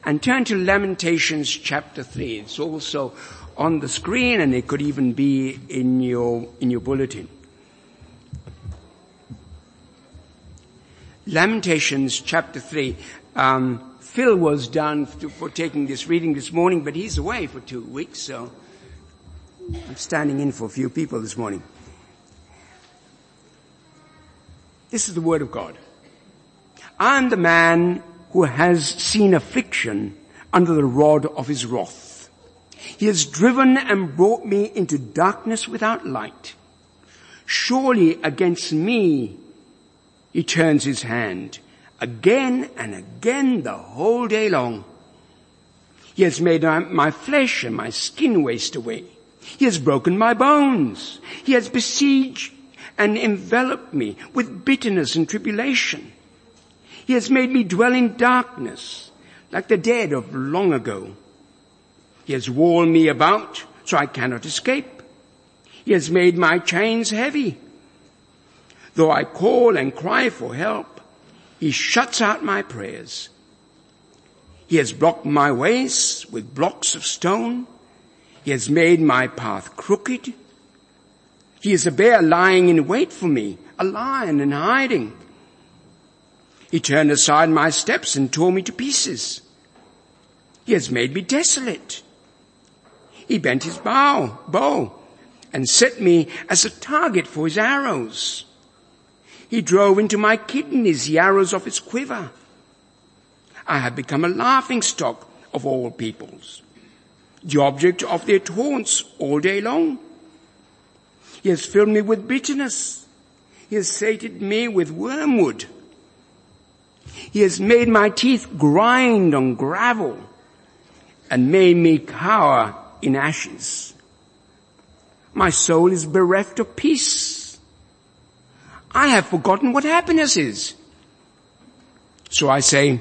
and turn to Lamentations chapter 3. It's also on the screen, and it could even be in your bulletin. Lamentations chapter 3. Phil was done for taking this reading this morning, but he's away for 2 weeks, so I'm standing in for a few people this morning. This is the word of God. I am the man who has seen affliction under the rod of his wrath. He has driven and brought me into darkness without light. Surely against me he turns his hand again and again the whole day long. He has made my flesh and my skin waste away. He has broken my bones. He has besieged and enveloped me with bitterness and tribulation. He has made me dwell in darkness like the dead of long ago. He has walled me about so I cannot escape. He has made my chains heavy. Though I call and cry for help, he shuts out my prayers. He has blocked my ways with blocks of stone. He has made my path crooked. He is a bear lying in wait for me, a lion in hiding. He turned aside my steps and tore me to pieces. He has made me desolate. He bent his bow and set me as a target for his arrows. He drove into my kidneys the arrows of his quiver. I have become a laughingstock of all peoples, the object of their taunts all day long. He has filled me with bitterness. He has sated me with wormwood. He has made my teeth grind on gravel and made me cower in ashes. My soul is bereft of peace. I have forgotten what happiness is. So I say,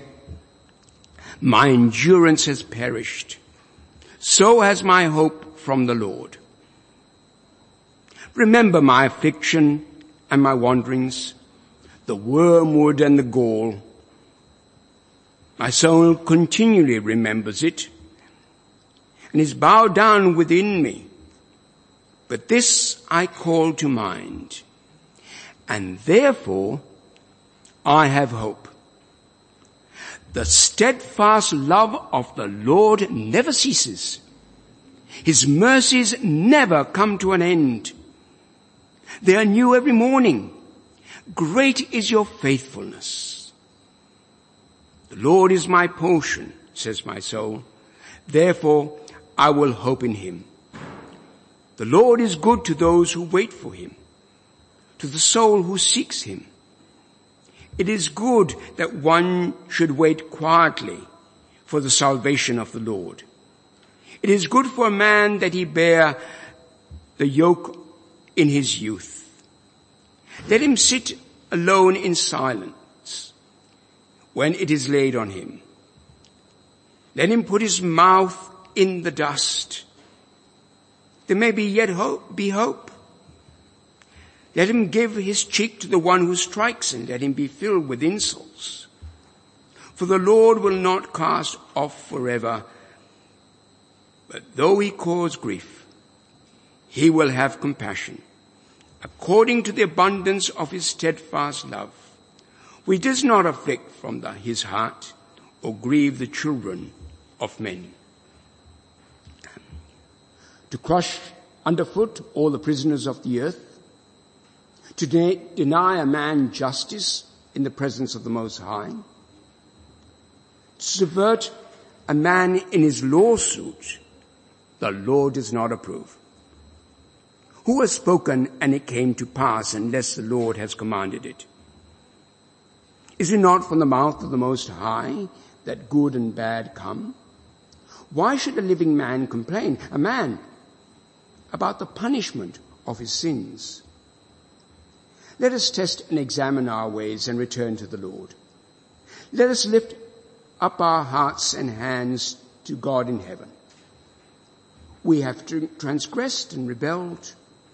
my endurance has perished. So has my hope from the Lord. Remember my affliction and my wanderings, the wormwood and the gall. My soul continually remembers it and is bowed down within me. But this I call to mind, and therefore I have hope. The steadfast love of the Lord never ceases. His mercies never come to an end. They are new every morning. Great is your faithfulness. The Lord is my portion, says my soul. Therefore I will hope in him. The Lord is good to those who wait for him, to the soul who seeks him. It is good that one should wait quietly for the salvation of the Lord. It is good for a man that he bear the yoke in his youth. Let him sit alone in silence when it is laid on him. Let him put his mouth in the dust. There may be yet hope. Let him give his cheek to the one who strikes, and let him be filled with insults. For the Lord will not cast off forever, but though he cause grief, he will have compassion, according to the abundance of his steadfast love. For he does not afflict from his heart, or grieve the children of men. To crush underfoot all the prisoners of the earth, to deny a man justice in the presence of the Most High, to subvert a man in his lawsuit, the Lord does not approve. Who has spoken and it came to pass unless the Lord has commanded it? Is it not from the mouth of the Most High that good and bad come? Why should a living man complain, a man, about the punishment of his sins? Let us test and examine our ways and return to the Lord. Let us lift up our hearts and hands to God in heaven. We have transgressed and rebelled,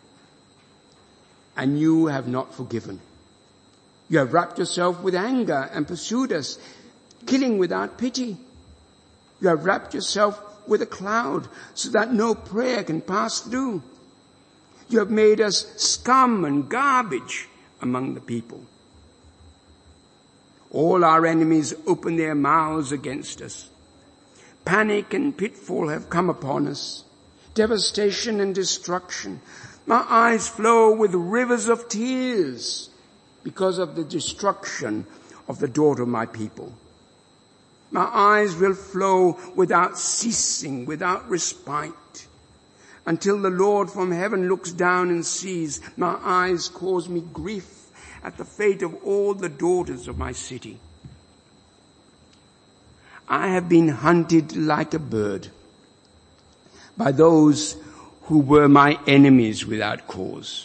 and you have not forgiven. You have wrapped yourself with anger and pursued us, killing without pity. You have wrapped yourself with a cloud so that no prayer can pass through. You have made us scum and garbage among the people. All our enemies open their mouths against us. Panic and pitfall have come upon us. Devastation and destruction. My eyes flow with rivers of tears because of the destruction of the daughter of my people. My eyes will flow without ceasing, without respite, until the Lord from heaven looks down and sees. My eyes cause me grief at the fate of all the daughters of my city. I have been hunted like a bird by those who were my enemies without cause.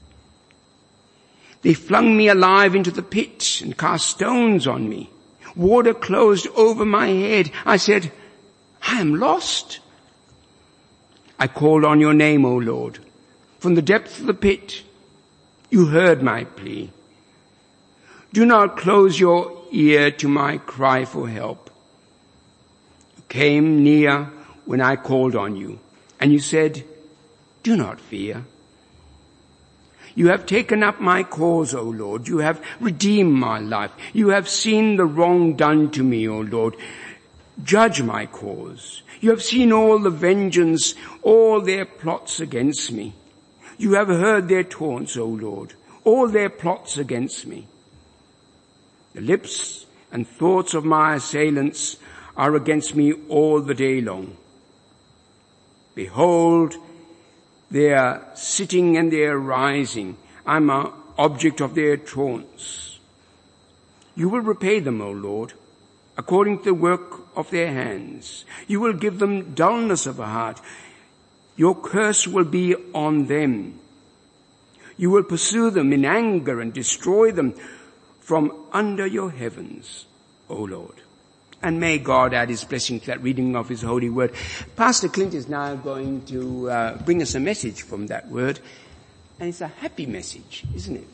They flung me alive into the pit and cast stones on me. Water closed over my head. I said, I am lost. I called on your name, O Lord. From the depths of the pit, you heard my plea. Do not close your ear to my cry for help. You came near when I called on you, and you said, do not fear. You have taken up my cause, O Lord. You have redeemed my life. You have seen the wrong done to me, O Lord. Judge my cause. You have seen all the vengeance, all their plots against me. You have heard their taunts, O Lord, all their plots against me. The lips and thoughts of my assailants are against me all the day long. Behold, they are sitting and they are rising. I'm an object of their taunts. You will repay them, O Lord, according to the work of their hands. You will give them dullness of heart. Your curse will be on them. You will pursue them in anger and destroy them from under your heavens, O Lord. And may God add his blessing to that reading of his holy word. Pastor Clint is now going to bring us a message from that word. And it's a happy message, isn't it?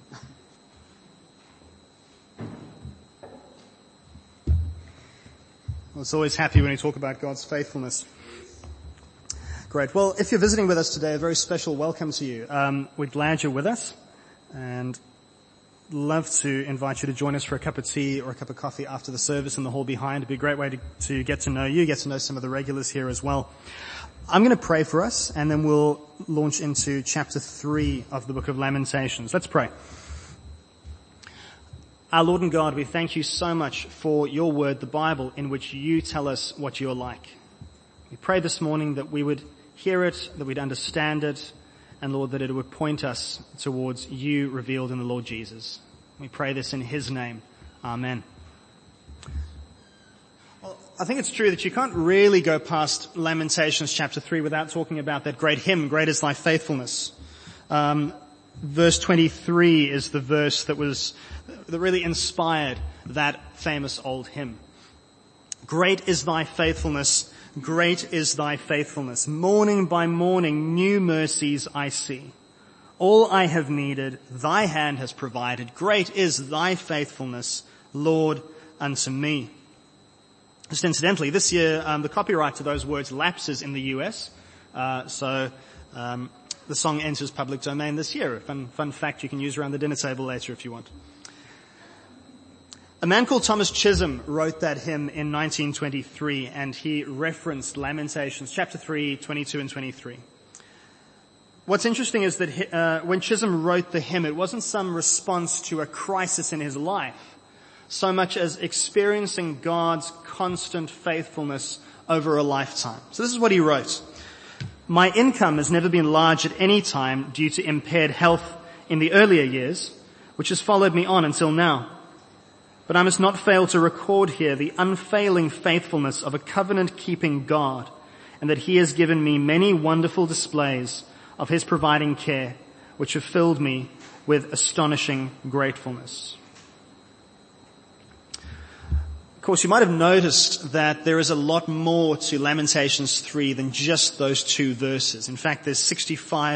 Well, it's always happy when we talk about God's faithfulness. Great. Well, if you're visiting with us today, a very special welcome to you. We're glad you're with us, and love to invite you to join us for a cup of tea or a cup of coffee after the service in the hall behind. It'd be a great way to get to know you, get to know some of the regulars here as well. I'm going to pray for us, and then we'll launch into chapter 3 of the book of Lamentations. Let's pray. Our Lord and God, we thank you so much for your word, the Bible, in which you tell us what you're like. We pray this morning that we would hear it, that we'd understand it, and Lord, that it would point us towards you revealed in the Lord Jesus. We pray this in his name. Amen. Well, I think it's true that you can't really go past Lamentations chapter 3 without talking about that great hymn, Great is Thy Faithfulness. Verse 23 is the verse that really inspired that famous old hymn. Great is thy faithfulness, great is thy faithfulness. Morning by morning, new mercies I see. All I have needed, thy hand has provided. Great is thy faithfulness, Lord, unto me. Just incidentally, this year, the copyright to those words lapses in the US. So the song enters public domain this year. Fun fact you can use around the dinner table later if you want. A man called Thomas Chisholm wrote that hymn in 1923, and he referenced Lamentations chapter 3, 22 and 23. What's interesting is that when Chisholm wrote the hymn, it wasn't some response to a crisis in his life, so much as experiencing God's constant faithfulness over a lifetime. So this is what he wrote. My income has never been large at any time due to impaired health in the earlier years, which has followed me on until now. But I must not fail to record here the unfailing faithfulness of a covenant-keeping God, and that he has given me many wonderful displays of his providing care, which have filled me with astonishing gratefulness. Of course, you might have noticed that there is a lot more to Lamentations 3 than just those two verses. In fact, there's 64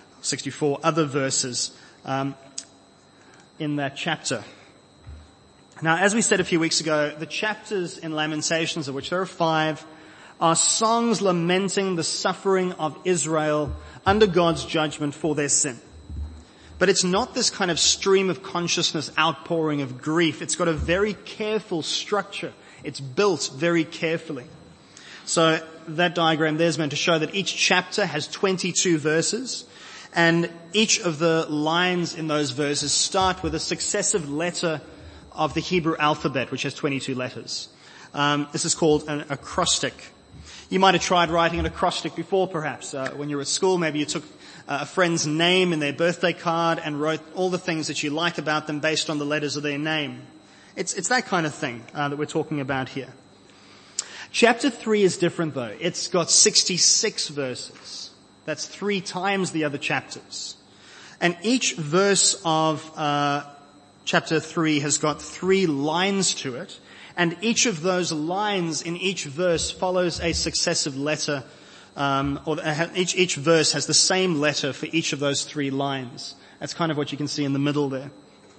other verses in that chapter. Now, as we said a few weeks ago, the chapters in Lamentations, of which there are 5, are songs lamenting the suffering of Israel under God's judgment for their sin. But it's not this kind of stream of consciousness outpouring of grief. It's got a very careful structure. It's built very carefully. So that diagram there is meant to show that each chapter has 22 verses, and each of the lines in those verses start with a successive letter of the Hebrew alphabet, which has 22 letters. This is called an acrostic. You might have tried writing an acrostic before, perhaps. When you were at school, maybe you took a friend's name in their birthday card and wrote all the things that you like about them based on the letters of their name. It's that kind of thing that we're talking about here. Chapter 3 is different, though. It's got 66 verses. That's 3 times the other chapters. And each verse of chapter 3 has got 3 lines to it. And each of those lines in each verse follows a successive letter, each verse has the same letter for each of those 3 lines. That's kind of what you can see in the middle there.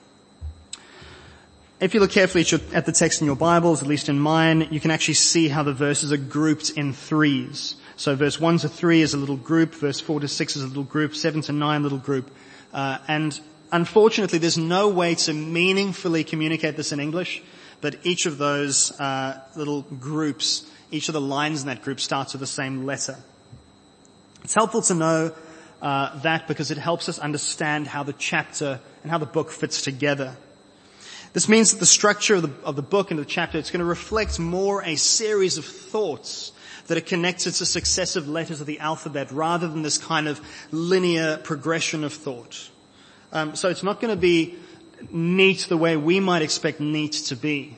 If you look carefully at the text in your Bibles, at least in mine, you can actually see how the verses are grouped in 3s. So verse 1 to 3 is a little group, verse 4 to 6 is a little group, 7 to 9 little group. And unfortunately, there's no way to meaningfully communicate this in English. But each of those little groups, each of the lines in that group starts with the same letter. It's helpful to know that because it helps us understand how the chapter and how the book fits together. This means that the structure of the book and the chapter, it's going to reflect more a series of thoughts that are connected to successive letters of the alphabet rather than this kind of linear progression of thought. So it's not going to be neat the way we might expect neat to be.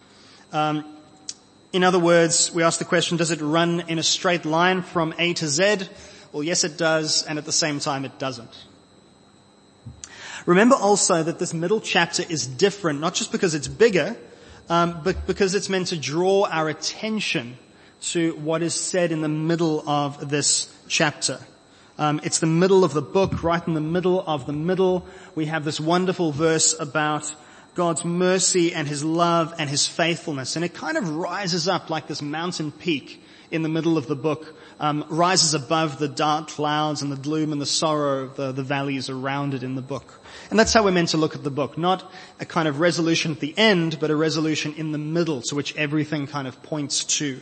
In other words, we ask the question, does it run in a straight line from A to Z? Well, yes, it does, and at the same time, it doesn't. Remember also that this middle chapter is different, not just because it's bigger, but because it's meant to draw our attention to what is said in the middle of this chapter. It's the middle of the book, right in the middle of the middle. We have this wonderful verse about God's mercy and His love and His faithfulness. And it kind of rises up like this mountain peak in the middle of the book, rises above the dark clouds and the gloom and the sorrow of the valleys around it in the book. And that's how we're meant to look at the book. Not a kind of resolution at the end, but a resolution in the middle to which everything kind of points to.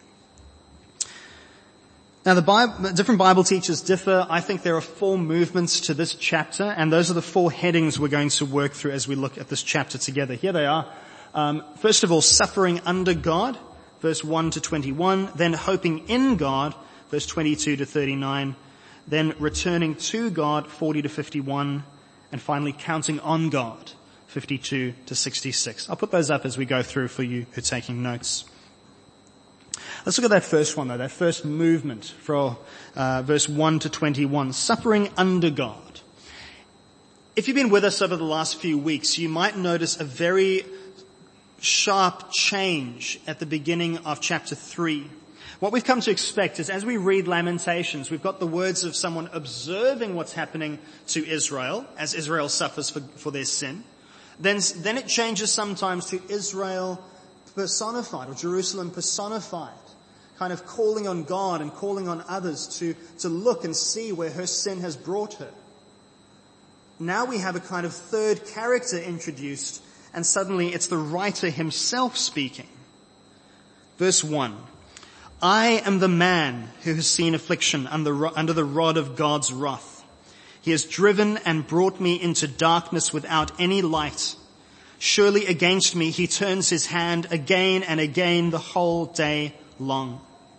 Now different Bible teachers differ. I think there are 4 movements to this chapter, and those are the 4 headings we're going to work through as we look at this chapter together. Here they are. First of all, suffering under God, verse 1 to 21, then hoping in God, verse 22 to 39, then returning to God, 40 to 51, and finally counting on God, 52 to 66. I'll put those up as we go through for you who are taking notes. Let's look at that first one though, that first movement from verse 1 to 21, suffering under God. If you've been with us over the last few weeks, you might notice a very sharp change at the beginning of chapter 3. What we've come to expect is as we read Lamentations, we've got the words of someone observing what's happening to Israel as Israel suffers for their sin. Then it changes sometimes to Israel personified or Jerusalem personified, kind of calling on God and calling on others to look and see where her sin has brought her. Now we have a kind of third character introduced, and suddenly it's the writer himself speaking. Verse 1. I am the man who has seen affliction under the rod of God's wrath. He has driven and brought me into darkness without any light. Surely against me he turns his hand again and again the whole day long.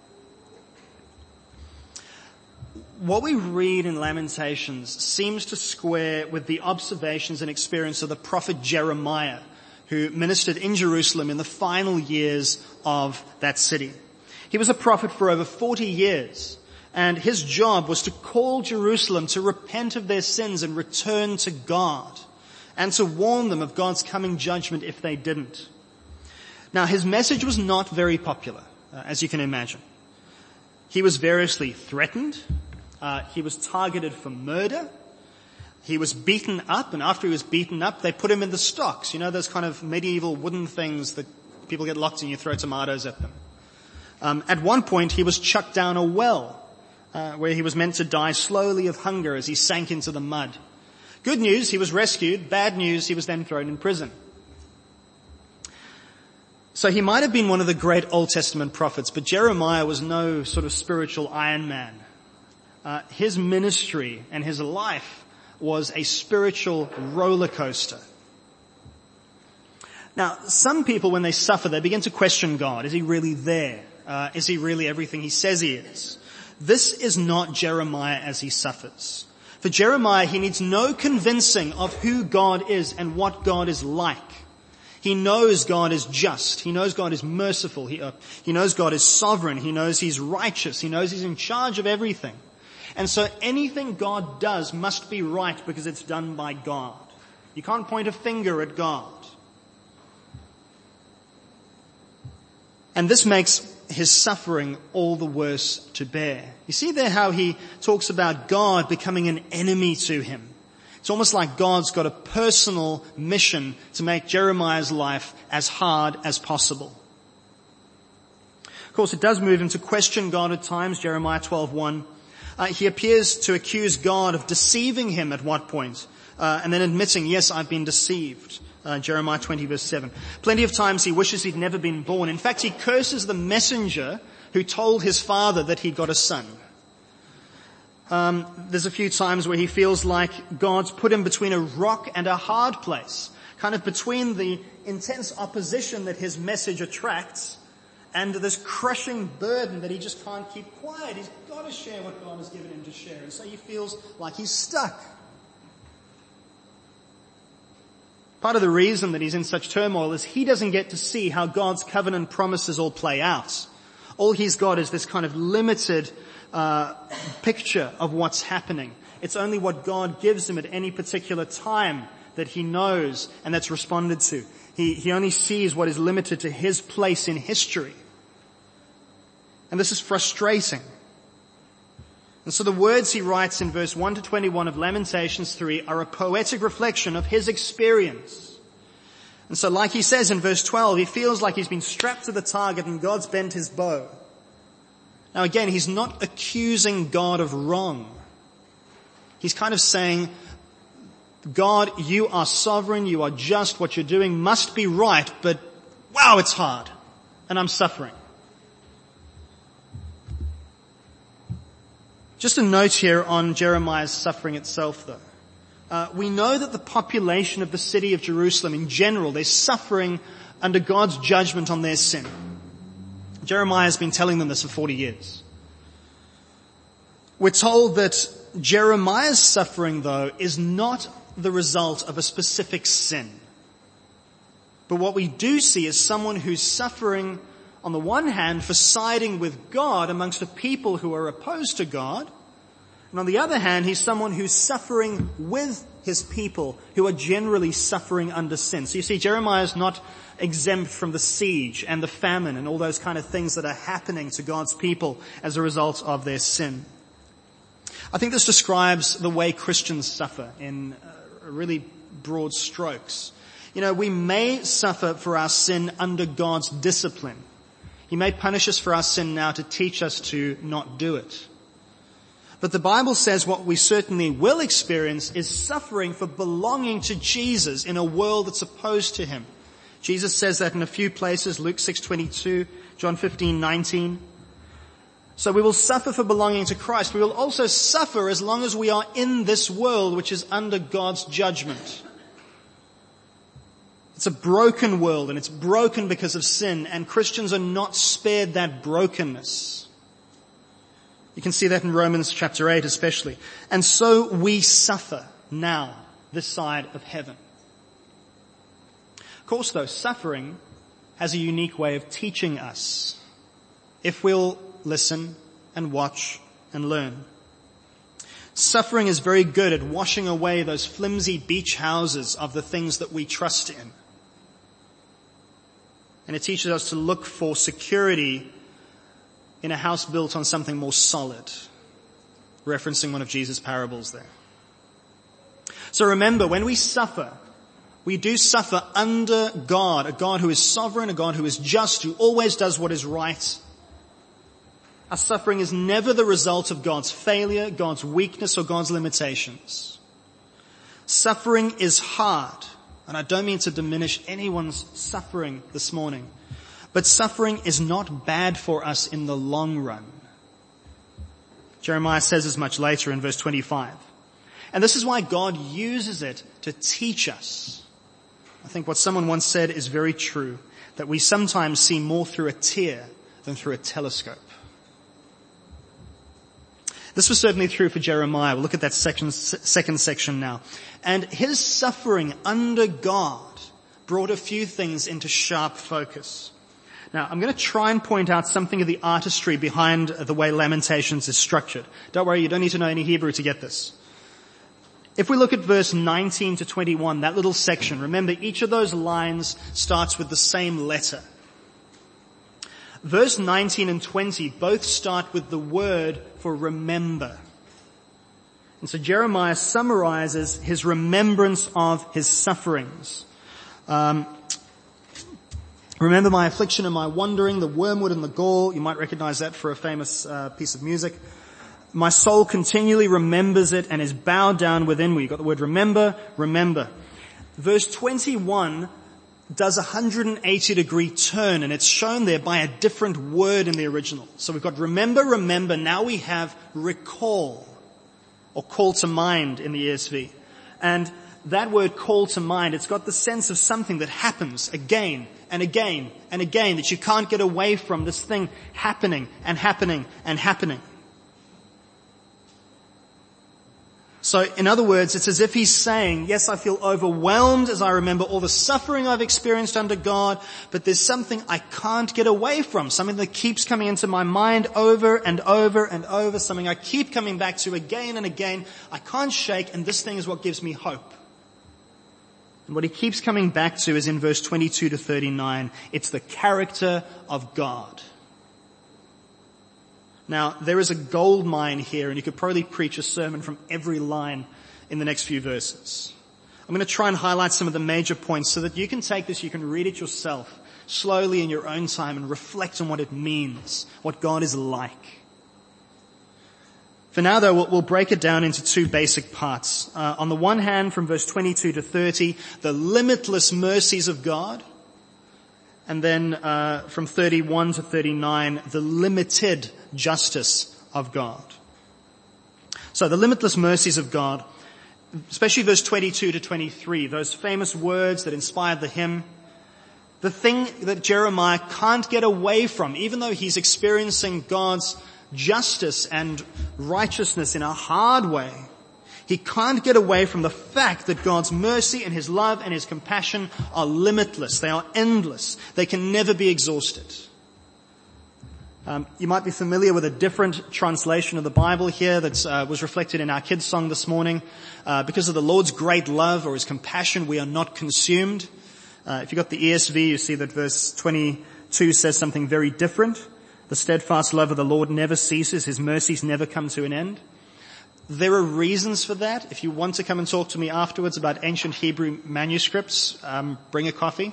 What we read in Lamentations seems to square with the observations and experience of the prophet Jeremiah, who ministered in Jerusalem in the final years of that city. He was a prophet for over 40 years, and his job was to call Jerusalem to repent of their sins and return to God, and to warn them of God's coming judgment if they didn't. Now, his message was not very popular, as you can imagine. He was variously threatened. He was targeted for murder. He was beaten up, and after he was beaten up, they put him in the stocks. You know, those kind of medieval wooden things that people get locked in, you throw tomatoes at them. At one point, he was chucked down a well, where he was meant to die slowly of hunger as he sank into the mud. Good news, he was rescued. Bad news, he was then thrown in prison. So he might have been one of the great Old Testament prophets, but Jeremiah was no sort of spiritual Iron Man. His ministry and his life was a spiritual roller coaster. Now, some people, when they suffer, they begin to question God. Is he really there? Is he really everything he says he is? This is not Jeremiah as he suffers. For Jeremiah, he needs no convincing of who God is and what God is like. He knows God is just. He knows God is merciful. He knows God is sovereign. He knows he's righteous. He knows he's in charge of everything. And so anything God does must be right because it's done by God. You can't point a finger at God. And this makes his suffering all the worse to bear. You see there how he talks about God becoming an enemy to him. It's almost like God's got a personal mission to make Jeremiah's life as hard as possible. Of course, it does move him to question God at times, Jeremiah 12:1. He appears to accuse God of deceiving him at one point, and then admitting, yes, I've been deceived. Jeremiah 20 verse 7. Plenty of times he wishes he'd never been born. In fact, he curses the messenger who told his father that he'd got a son. There's a few times where he feels like God's put him between a rock and a hard place, kind of between the intense opposition that his message attracts and this crushing burden that he just can't keep quiet. He's got to share what God has given him to share, and so he feels like he's stuck. Part of the reason that he's in such turmoil is he doesn't get to see how God's covenant promises all play out. All he's got is this kind of limited picture of what's happening. It's only what God gives him at any particular time that he knows and that's responded to. He only sees what is limited to his place in history. And this is frustrating. And so the words he writes in verse 1 to 21 of Lamentations 3 are a poetic reflection of his experience. And so like he says in verse 12, he feels like he's been strapped to the target and God's bent his bow. Now again, he's not accusing God of wrong. He's kind of saying, God, you are sovereign, you are just, what you're doing must be right, but wow, it's hard, and I'm suffering. Just a note here on Jeremiah's suffering itself though. We know that the population of the city of Jerusalem in general, they're suffering under God's judgment on their sin. Jeremiah has been telling them this for 40 years. We're told that Jeremiah's suffering, though, is not the result of a specific sin. But what we do see is someone who's suffering, on the one hand, for siding with God amongst a people who are opposed to God. And on the other hand, he's someone who's suffering with his people who are generally suffering under sin. So you see, Jeremiah is not exempt from the siege and the famine and all those kind of things that are happening to God's people as a result of their sin. I think this describes the way Christians suffer in really broad strokes. You know, we may suffer for our sin under God's discipline. He may punish us for our sin now to teach us to not do it. But the Bible says what we certainly will experience is suffering for belonging to Jesus in a world that's opposed to him. Jesus says that in a few places, Luke 6:22, John 15:19. So we will suffer for belonging to Christ. We will also suffer as long as we are in this world which is under God's judgment. It's a broken world and it's broken because of sin, and Christians are not spared that brokenness. You can see that in Romans chapter 8 especially. And so we suffer now, this side of heaven. Of course though, suffering has a unique way of teaching us, if we'll listen and watch and learn. Suffering is very good at washing away those flimsy beach houses of the things that we trust in. And it teaches us to look for security in a house built on something more solid, referencing one of Jesus' parables there. So remember, when we suffer, we do suffer under God, a God who is sovereign, a God who is just, who always does what is right. Our suffering is never the result of God's failure, God's weakness, or God's limitations. Suffering is hard, and I don't mean to diminish anyone's suffering this morning, but suffering is not bad for us in the long run. Jeremiah says as much later in verse 25. And this is why God uses it to teach us. I think what someone once said is very true, that we sometimes see more through a tear than through a telescope. This was certainly true for Jeremiah. We'll look at that second section now. And his suffering under God brought a few things into sharp focus. Now, I'm going to try and point out something of the artistry behind the way Lamentations is structured. Don't worry, you don't need to know any Hebrew to get this. If we look at verse 19 to 21, that little section, remember each of those lines starts with the same letter. Verse 19 and 20 both start with the word for remember. And so Jeremiah summarizes his remembrance of his sufferings. Remember my affliction and my wandering, the wormwood and the gall. You might recognize that for a famous piece of music. My soul continually remembers it and is bowed down within me. You've got the word remember, remember. Verse 21 does a 180-degree turn, and it's shown there by a different word in the original. So we've got remember, remember. Now we have recall, or call to mind in the ESV. And that word call to mind, it's got the sense of something that happens again and again and again, that you can't get away from, this thing happening and happening and happening. So in other words, it's as if he's saying, yes, I feel overwhelmed as I remember all the suffering I've experienced under God, but there's something I can't get away from, something that keeps coming into my mind over and over and over, something I keep coming back to again and again. I can't shake, and this thing is what gives me hope. And what he keeps coming back to is in verse 22 to 39. It's the character of God. Now, there is a gold mine here, and you could probably preach a sermon from every line in the next few verses. I'm going to try and highlight some of the major points so that you can take this, you can read it yourself slowly in your own time and reflect on what it means, what God is like. For now, though, we'll break it down into two basic parts. On the one hand, from verse 22 to 30, the limitless mercies of God. And then from 31 to 39, the limited justice of God. So the limitless mercies of God, especially verse 22 to 23, those famous words that inspired the hymn, the thing that Jeremiah can't get away from, even though he's experiencing God's justice and righteousness in a hard way, he can't get away from the fact that God's mercy and his love and his compassion are limitless. They are endless. They can never be exhausted. You might be familiar with a different translation of the Bible here that was reflected in our kids' song this morning. Because of the Lord's great love or his compassion, we are not consumed. If you've got the ESV, you see that verse 22 says something very different. The steadfast love of the Lord never ceases. His mercies never come to an end. There are reasons for that. If you want to come and talk to me afterwards about ancient Hebrew manuscripts, bring a coffee.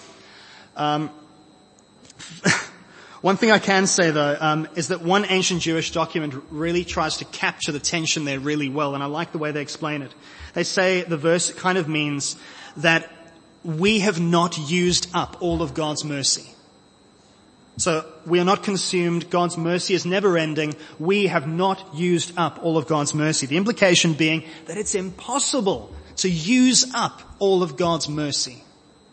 One thing I can say though, is that one ancient Jewish document really tries to capture the tension there really well, and I like the way they explain it. They say the verse kind of means that we have not used up all of God's mercy. So we are not consumed. God's mercy is never ending. We have not used up all of God's mercy. The implication being that it's impossible to use up all of God's mercy.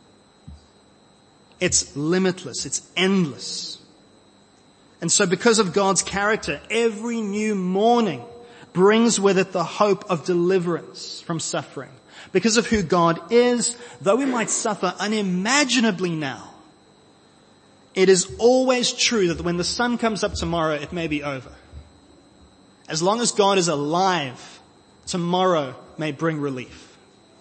It's limitless. It's endless. And so because of God's character, every new morning brings with it the hope of deliverance from suffering. Because of who God is, though we might suffer unimaginably now, it is always true that when the sun comes up tomorrow, it may be over. As long as God is alive, tomorrow may bring relief.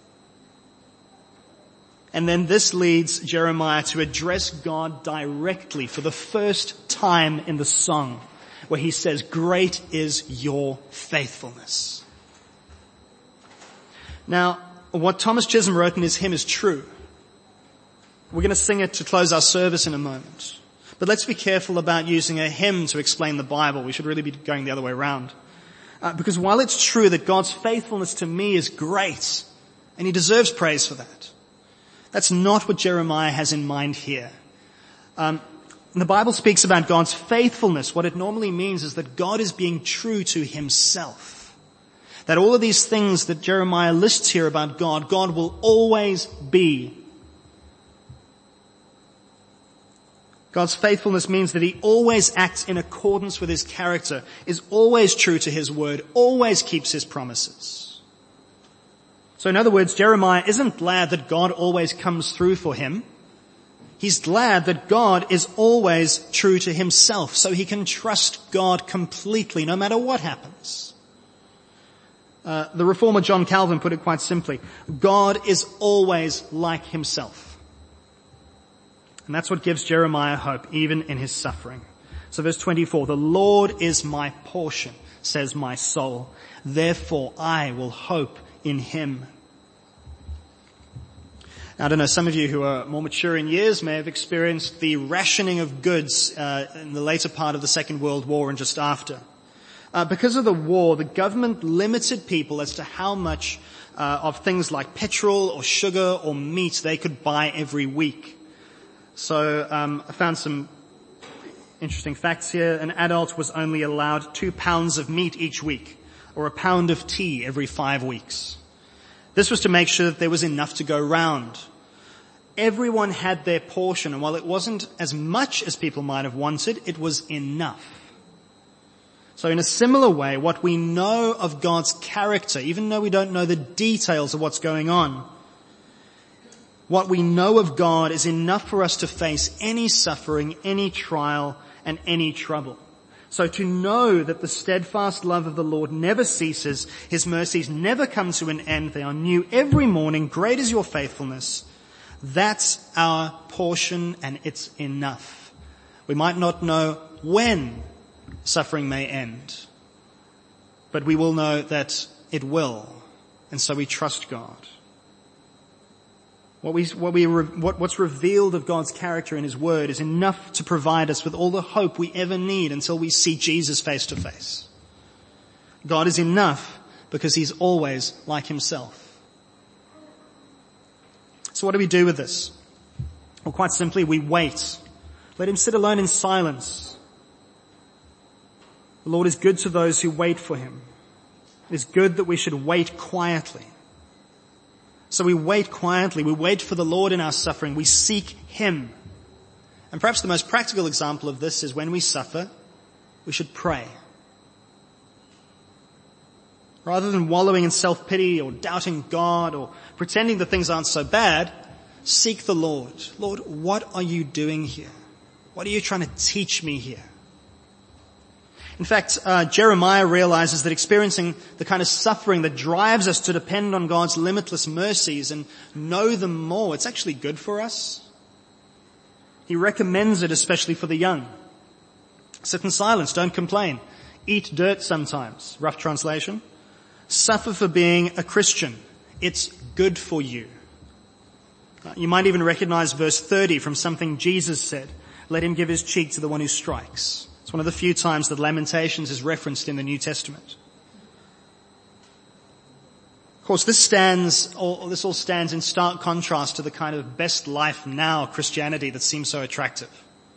And then this leads Jeremiah to address God directly for the first time in the song, where he says, "Great is your faithfulness." Now, what Thomas Chisholm wrote in his hymn is true. We're going to sing it to close our service in a moment. But let's be careful about using a hymn to explain the Bible. We should really be going the other way around. Because while it's true that God's faithfulness to me is great, and he deserves praise for that, that's not what Jeremiah has in mind here. When the Bible speaks about God's faithfulness, what it normally means is that God is being true to himself. That all of these things that Jeremiah lists here about God will always be. God's faithfulness means that he always acts in accordance with his character, is always true to his word, always keeps his promises. So in other words, Jeremiah isn't glad that God always comes through for him. He's glad that God is always true to himself, so he can trust God completely no matter what happens. The reformer John Calvin put it quite simply: God is always like himself. And that's what gives Jeremiah hope, even in his suffering. So verse 24, the Lord is my portion, says my soul. Therefore I will hope in him. Now, I don't know, some of you who are more mature in years may have experienced the rationing of goods in the later part of the Second World War and just after. Because of the war, the government limited people as to how much of things like petrol or sugar or meat they could buy every week. So I found some interesting facts here. An adult was only allowed 2 pounds of meat each week, or a pound of tea every 5 weeks. This was to make sure that there was enough to go round. Everyone had their portion, and while it wasn't as much as people might have wanted, it was enough. So in a similar way, what we know of God's character, even though we don't know the details of what's going on, what we know of God is enough for us to face any suffering, any trial, and any trouble. So to know that the steadfast love of the Lord never ceases, his mercies never come to an end, they are new every morning, great is your faithfulness, that's our portion and it's enough. We might not know when suffering may end, but we will know that it will, and so we trust God. What's revealed of God's character in his word is enough to provide us with all the hope we ever need until we see Jesus face to face. God is enough because he's always like himself. So what do we do with this? Well, quite simply, we wait. Let him sit alone in silence. The Lord is good to those who wait for him. It is good that we should wait quietly. So we wait quietly. We wait for the Lord in our suffering. We seek him. And perhaps the most practical example of this is when we suffer, we should pray. Rather than wallowing in self-pity or doubting God or pretending that things aren't so bad, seek the Lord. Lord, what are you doing here? What are you trying to teach me here? In fact, Jeremiah realizes that experiencing the kind of suffering that drives us to depend on God's limitless mercies and know them more, it's actually good for us. He recommends it especially for the young. Sit in silence, don't complain. Eat dirt sometimes, rough translation. Suffer for being a Christian. It's good for you. You might even recognize verse 30 from something Jesus said. Let him give his cheek to the one who strikes. It's one of the few times that Lamentations is referenced in the New Testament. Of course, this all stands in stark contrast to the kind of best life now Christianity that seems so attractive.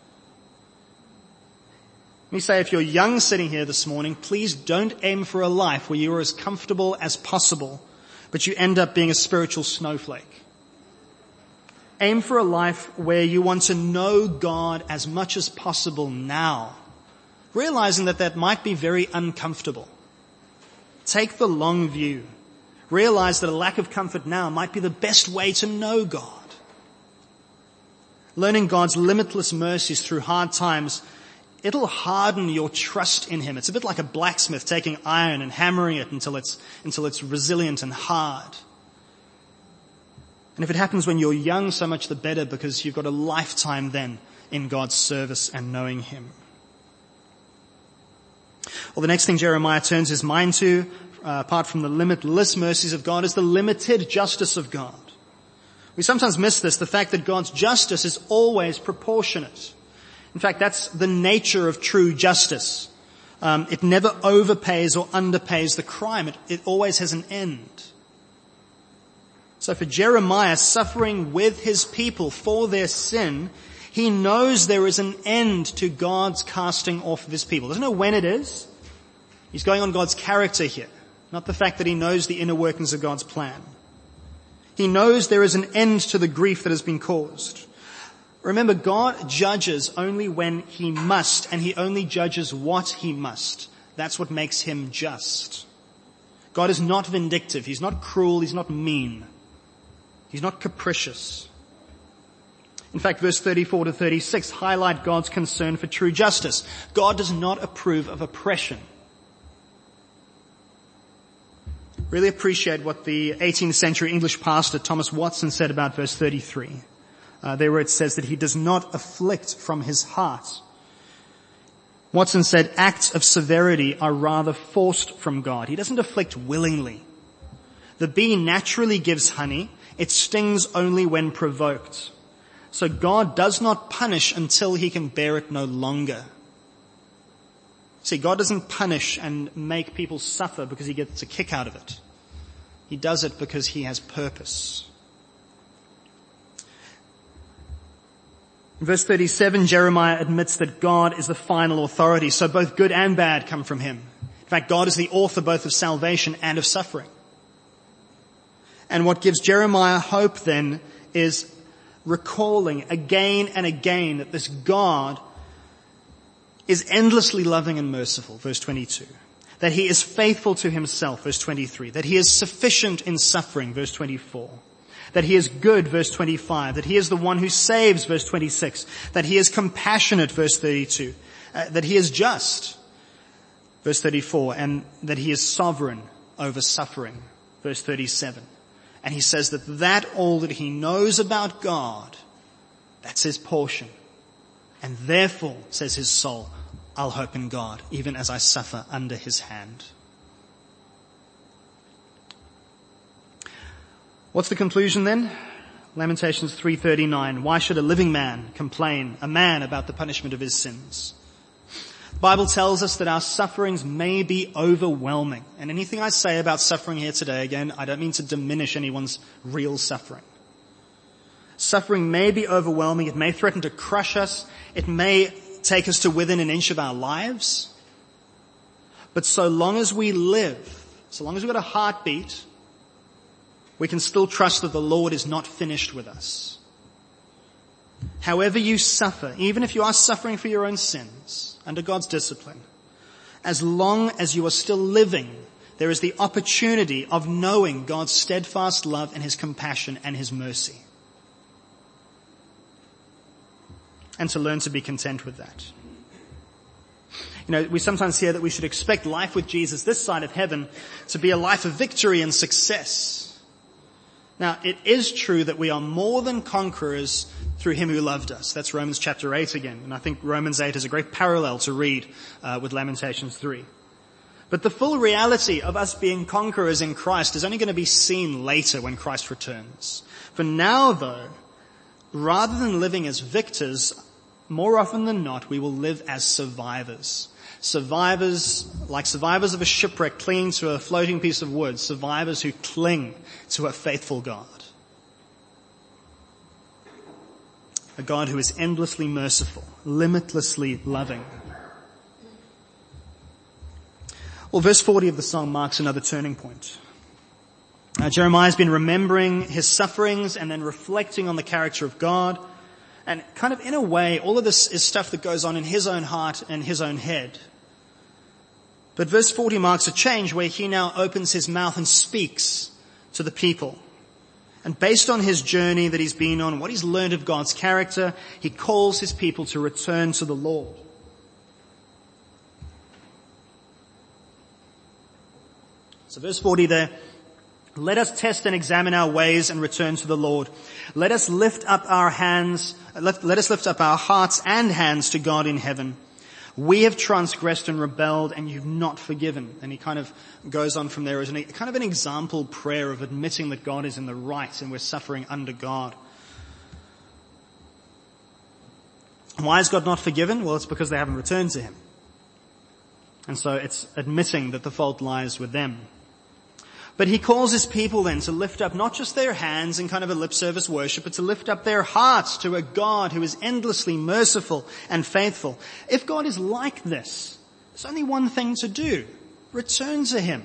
Let me say, if you're young sitting here this morning, please don't aim for a life where you are as comfortable as possible, but you end up being a spiritual snowflake. Aim for a life where you want to know God as much as possible now, realizing that might be very uncomfortable. Take the long view. Realize that a lack of comfort now might be the best way to know God. Learning God's limitless mercies through hard times, it'll harden your trust in him. It's a bit like a blacksmith taking iron and hammering it until it's resilient and hard. And if it happens when you're young, so much the better, because you've got a lifetime then in God's service and knowing him. Well, the next thing Jeremiah turns his mind to apart from the limitless mercies of God, is the limited justice of God. We sometimes miss this, the fact that God's justice is always proportionate. In fact, that's the nature of true justice. It never overpays or underpays the crime. It always has an end. So for Jeremiah, suffering with his people for their sin, he knows there is an end to God's casting off of his people. Doesn't know when it is. He's going on God's character here, not the fact that he knows the inner workings of God's plan. He knows there is an end to the grief that has been caused. Remember, God judges only when he must, and he only judges what he must. That's what makes him just. God is not vindictive. He's not cruel. He's not mean. He's not capricious. In fact, verse 34 to 36 highlight God's concern for true justice. God does not approve of oppression. Really appreciate what the 18th century English pastor Thomas Watson said about verse 33. There where it says that he does not afflict from his heart. Watson said acts of severity are rather forced from God. He doesn't afflict willingly. The bee naturally gives honey. It stings only when provoked. So God does not punish until he can bear it no longer. See, God doesn't punish and make people suffer because he gets a kick out of it. He does it because he has purpose. In verse 37, Jeremiah admits that God is the final authority, so both good and bad come from him. In fact, God is the author both of salvation and of suffering. And what gives Jeremiah hope then is recalling again and again that this God is endlessly loving and merciful, verse 22. That he is faithful to himself, verse 23. That he is sufficient in suffering, verse 24. That he is good, verse 25. That he is the one who saves, verse 26. That he is compassionate, verse 32. That he is just, verse 34. And that he is sovereign over suffering, verse 37. And he says that all that he knows about God, that's his portion. And therefore, says his soul, I'll hope in God, even as I suffer under his hand. What's the conclusion then? Lamentations 3:39. Why should a living man complain, a man, about the punishment of his sins? The Bible tells us that our sufferings may be overwhelming. And anything I say about suffering here today, again, I don't mean to diminish anyone's real suffering. Suffering may be overwhelming. It may threaten to crush us. It may take us to within an inch of our lives. But so long as we live, so long as we've got a heartbeat, we can still trust that the Lord is not finished with us. However you suffer, even if you are suffering for your own sins, under God's discipline, as long as you are still living, there is the opportunity of knowing God's steadfast love and his compassion and his mercy. And to learn to be content with that. You know, we sometimes hear that we should expect life with Jesus this side of heaven to be a life of victory and success. Now, it is true that we are more than conquerors through him who loved us. That's Romans chapter 8 again. And I think Romans 8 is a great parallel to read with Lamentations 3. But the full reality of us being conquerors in Christ is only going to be seen later when Christ returns. For now, though, rather than living as victors, more often than not, we will live as survivors. Survivors, like survivors of a shipwreck clinging to a floating piece of wood. Survivors who cling to a faithful God. A God who is endlessly merciful, limitlessly loving. Well, verse 40 of the song marks another turning point. Jeremiah's been remembering his sufferings and then reflecting on the character of God. And kind of in a way, all of this is stuff that goes on in his own heart and his own head. But verse 40 marks a change where he now opens his mouth and speaks to the people. And based on his journey that he's been on, what he's learned of God's character, he calls his people to return to the Lord. So verse 40 there, let us test and examine our ways and return to the Lord. Let us lift up our hands, let us lift up our hearts and hands to God in heaven. We have transgressed and rebelled, and you've not forgiven. And he kind of goes on from there as kind of an example prayer of admitting that God is in the right and we're suffering under God. Why is God not forgiven? Well, it's because they haven't returned to him. And so it's admitting that the fault lies with them. But he calls his people then to lift up not just their hands in kind of a lip service worship, but to lift up their hearts to a God who is endlessly merciful and faithful. If God is like this, there's only one thing to do. Return to him.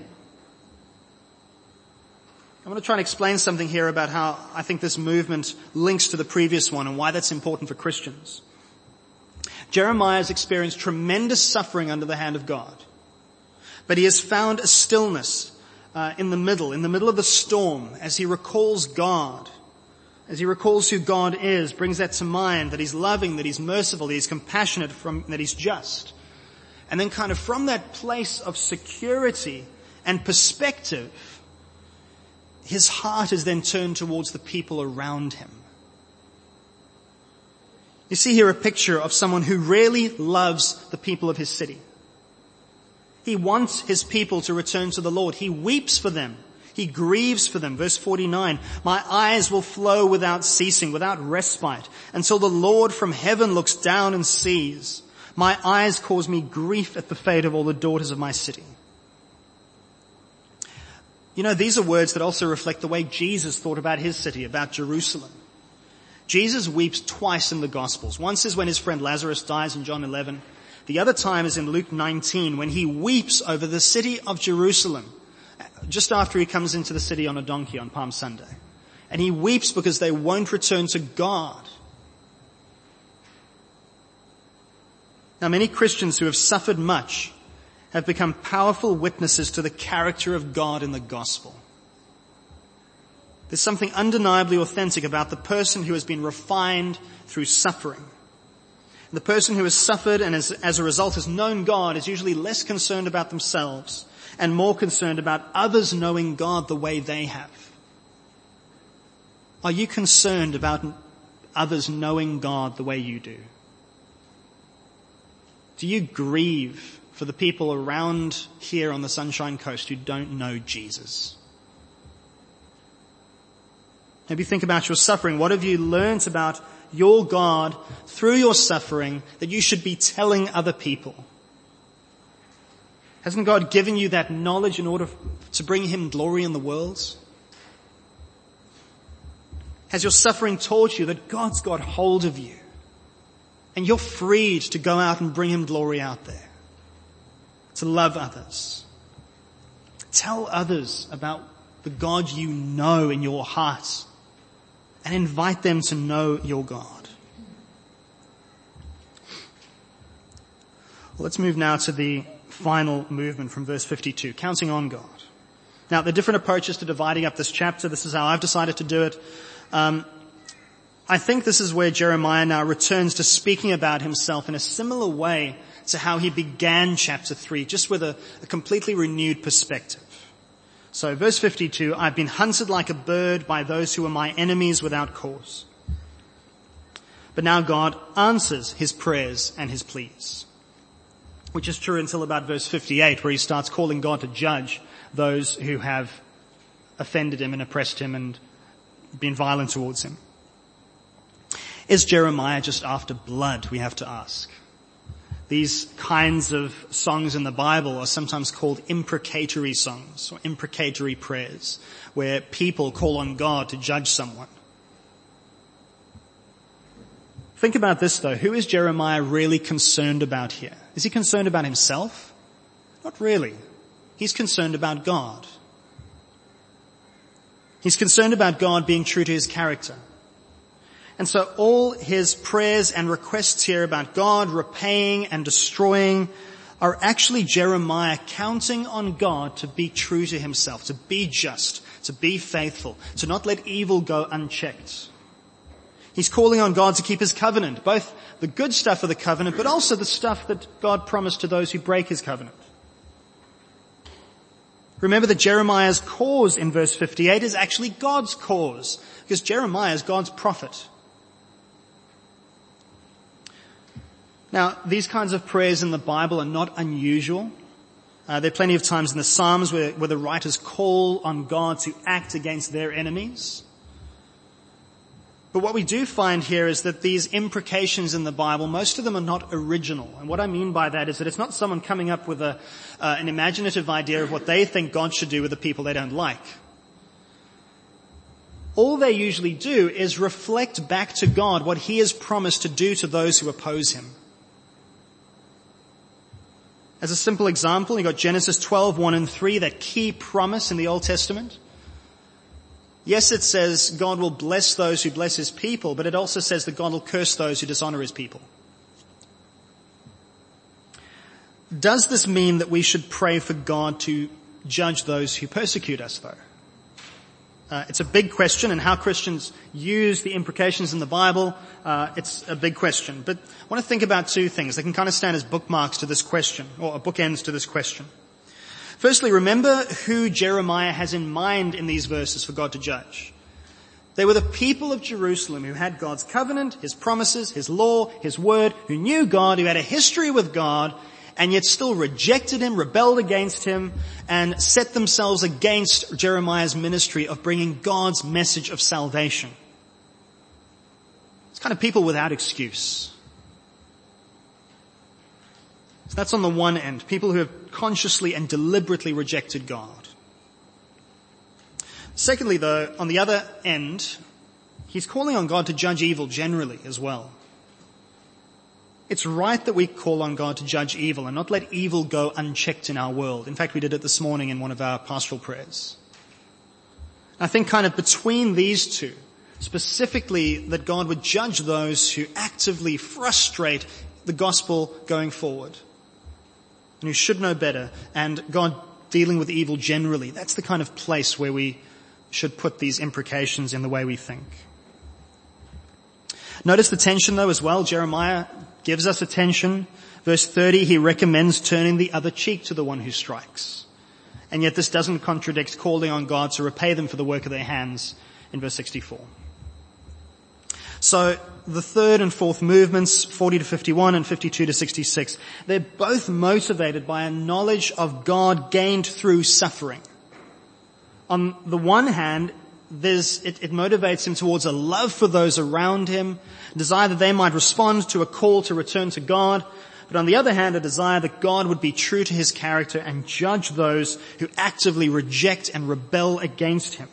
I want to try and explain something here about how I think this movement links to the previous one and why that's important for Christians. Jeremiah has experienced tremendous suffering under the hand of God. But he has found a stillness in the middle of the storm, as he recalls God, as he recalls who God is, brings that to mind, that he's loving, that he's merciful, that he's compassionate, that he's just. And then kind of from that place of security and perspective, his heart is then turned towards the people around him. You see here a picture of someone who really loves the people of his city. He wants his people to return to the Lord. He weeps for them. He grieves for them. Verse 49, my eyes will flow without ceasing, without respite, until the Lord from heaven looks down and sees. My eyes cause me grief at the fate of all the daughters of my city. You know, these are words that also reflect the way Jesus thought about his city, about Jerusalem. Jesus weeps twice in the Gospels. Once is when his friend Lazarus dies in John 11. The other time is in Luke 19 when he weeps over the city of Jerusalem just after he comes into the city on a donkey on Palm Sunday. And he weeps because they won't return to God. Now, many Christians who have suffered much have become powerful witnesses to the character of God in the gospel. There's something undeniably authentic about the person who has been refined through suffering. The person who has suffered and as a result has known God is usually less concerned about themselves and more concerned about others knowing God the way they have. Are you concerned about others knowing God the way you do? Do you grieve for the people around here on the Sunshine Coast who don't know Jesus? Maybe think about your suffering. What have you learnt about your God through your suffering that you should be telling other people? Hasn't God given you that knowledge in order to bring him glory in the world? Has your suffering taught you that God's got hold of you and you're freed to go out and bring him glory out there, to love others? Tell others about the God you know in your heart and invite them to know your God. Well, let's move now to the final movement from verse 52, counting on God. Now, there are different approaches to dividing up this chapter. This is how I've decided to do it. I think this is where Jeremiah now returns to speaking about himself in a similar way to how he began chapter 3, just with a completely renewed perspective. So verse 52, I've been hunted like a bird by those who are my enemies without cause. But now God answers his prayers and his pleas, which is true until about verse 58, where he starts calling God to judge those who have offended him and oppressed him and been violent towards him. Is Jeremiah just after blood, we have to ask? These kinds of songs in the Bible are sometimes called imprecatory songs or imprecatory prayers, where people call on God to judge someone. Think about this though. Who is Jeremiah really concerned about here? Is he concerned about himself? Not really. He's concerned about God. He's concerned about God being true to his character. And so all his prayers and requests here about God repaying and destroying are actually Jeremiah counting on God to be true to himself, to be just, to be faithful, to not let evil go unchecked. He's calling on God to keep his covenant, both the good stuff of the covenant, but also the stuff that God promised to those who break his covenant. Remember that Jeremiah's cause in verse 58 is actually God's cause, because Jeremiah is God's prophet. Now, these kinds of prayers in the Bible are not unusual. There are plenty of times in the Psalms where the writers call on God to act against their enemies. But what we do find here is that these imprecations in the Bible, most of them are not original. And what I mean by that is that it's not someone coming up with an imaginative idea of what they think God should do with the people they don't like. All they usually do is reflect back to God what He has promised to do to those who oppose Him. As a simple example, you've got Genesis 12:1 and 3, that key promise in the Old Testament. Yes, it says God will bless those who bless His people, but it also says that God will curse those who dishonor His people. Does this mean that we should pray for God to judge those who persecute us, though? It's a big question, and how Christians use the imprecations in the Bible, it's a big question. But I want to think about two things. They can kind of stand as bookmarks to this question, or bookends to this question. Firstly, remember who Jeremiah has in mind in these verses for God to judge. They were the people of Jerusalem who had God's covenant, His promises, His law, His word, who knew God, who had a history with God, and yet still rejected Him, rebelled against Him, and set themselves against Jeremiah's ministry of bringing God's message of salvation. It's kind of people without excuse. So that's on the one end, people who have consciously and deliberately rejected God. Secondly, though, on the other end, He's calling on God to judge evil generally as well. It's right that we call on God to judge evil and not let evil go unchecked in our world. In fact, we did it this morning in one of our pastoral prayers. I think kind of between these two, specifically that God would judge those who actively frustrate the gospel going forward and who should know better, and God dealing with evil generally. That's the kind of place where we should put these imprecations in the way we think. Notice the tension though as well. Jeremiah gives us attention. Verse 30, he recommends turning the other cheek to the one who strikes. And yet this doesn't contradict calling on God to repay them for the work of their hands in verse 64. So the third and fourth movements, 40 to 51 and 52 to 66, they're both motivated by a knowledge of God gained through suffering. On the one hand, it motivates him towards a love for those around him, desire that they might respond to a call to return to God, but on the other hand, a desire that God would be true to His character and judge those who actively reject and rebel against Him.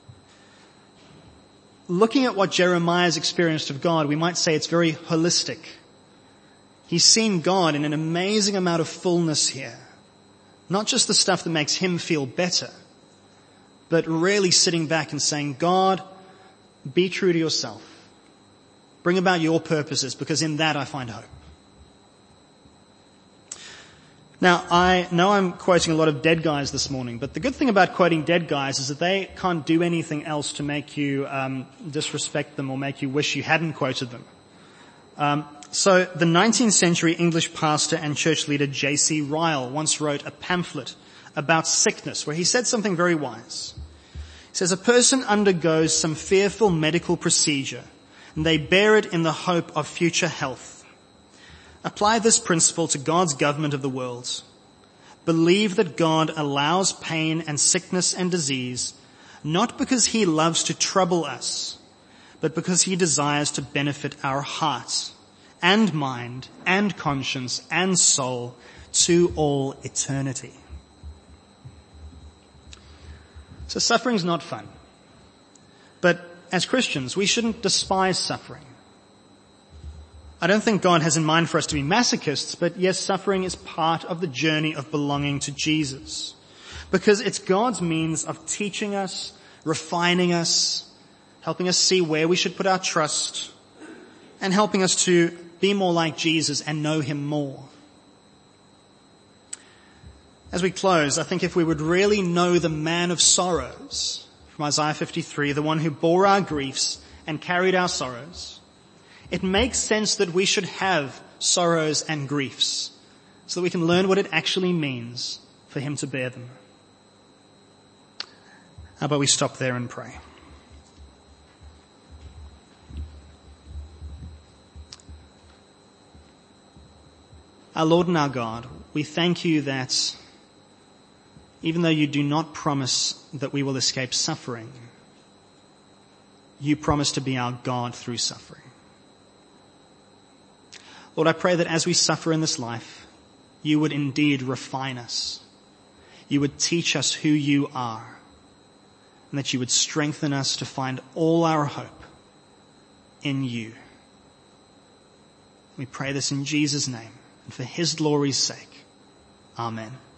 Looking at what Jeremiah's experienced of God, we might say it's very holistic. He's seen God in an amazing amount of fullness here. Not just the stuff that makes him feel better, but really sitting back and saying, God, be true to yourself. Bring about your purposes, because in that I find hope. Now, I know I'm quoting a lot of dead guys this morning, but the good thing about quoting dead guys is that they can't do anything else to make you disrespect them or make you wish you hadn't quoted them. So the 19th century English pastor and church leader J.C. Ryle once wrote a pamphlet about sickness where he said something very wise. He says, a person undergoes some fearful medical procedure and they bear it in the hope of future health. Apply this principle to God's government of the world. Believe that God allows pain and sickness and disease, not because He loves to trouble us, but because He desires to benefit our hearts and mind and conscience and soul to all eternity. So suffering's not fun. But as Christians, we shouldn't despise suffering. I don't think God has in mind for us to be masochists, but yes, suffering is part of the journey of belonging to Jesus. Because it's God's means of teaching us, refining us, helping us see where we should put our trust, and helping us to be more like Jesus and know Him more. As we close, I think if we would really know the man of sorrows, from Isaiah 53, the one who bore our griefs and carried our sorrows, it makes sense that we should have sorrows and griefs so that we can learn what it actually means for Him to bear them. How about we stop there and pray? Our Lord and our God, we thank you that even though you do not promise that we will escape suffering, you promise to be our God through suffering. Lord, I pray that as we suffer in this life, you would indeed refine us. You would teach us who you are, and that you would strengthen us to find all our hope in you. We pray this in Jesus' name and for his glory's sake. Amen.